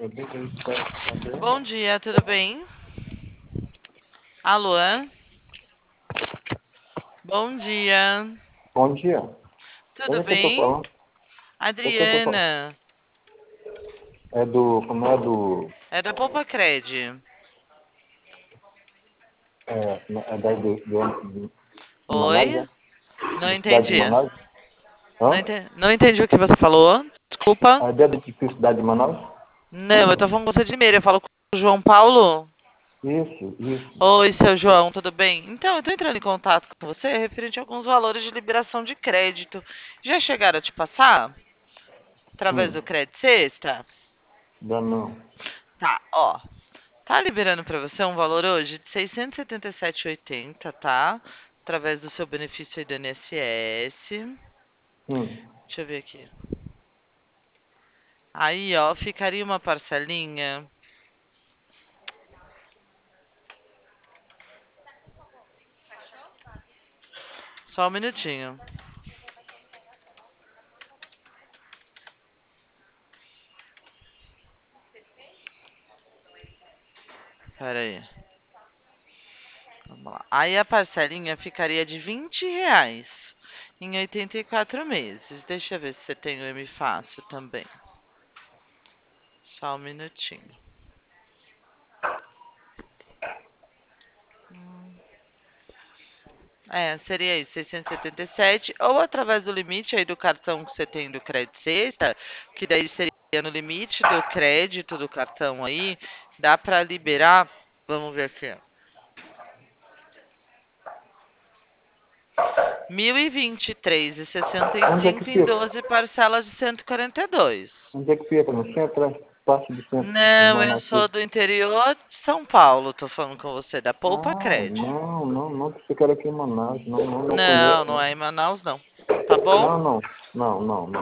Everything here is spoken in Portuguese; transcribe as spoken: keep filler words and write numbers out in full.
Bom dia, tudo bem? Alô? Bom dia. Bom dia. Tudo Quem é que eu tô bem? falando? Quem é que eu tô falando? Adriana. É do. Como é do. É da Poupa Cred. É, é da do, do, do, de Manaus, Oi? né? Não Da cidade de entendi. Manaus? Não Hã? entendi, não entendi o que você falou. Desculpa. É da edifício cidade de Manaus? Não, eu tô falando com você de Limeira. Eu falo com o João Paulo. Isso, isso. Oi, seu João, tudo bem? Então, eu tô entrando em contato com você referente a alguns valores de liberação de crédito. Já chegaram a te passar? Através Hum, do Cred Sexta? dá não. Tá, ó. Tá liberando para você um valor hoje de seiscentos e setenta e sete reais e oitenta centavos, tá? Através do seu benefício aí do I N S S. Hum. Deixa eu ver aqui. Aí, ó, ficaria uma parcelinha. Só um minutinho. Pera aí. Vamos lá. Aí a parcelinha ficaria de vinte reais em oitenta e quatro meses. Deixa eu ver se você tem o M Fácil também. Só um minutinho. Hum. É, seria isso, seiscentos e setenta e sete, ou através do limite aí do cartão que você tem do Crédito Sexta, que daí seria no limite do crédito do cartão aí, dá para liberar, vamos ver aqui, mil e vinte e três e sessenta e Onde é que cinco em fica? doze parcelas de cento e quarenta e dois. Onde é que fica? No centro, parte do centro de Não, eu Manaus. sou do interior de São Paulo, tô falando com você, da Poupa Ah, Cred. não, não, não, que ficar aqui em Manaus. Não, não, não Não, conheço. não Não, é em Manaus, não. Tá bom? não, não, não, não. Não.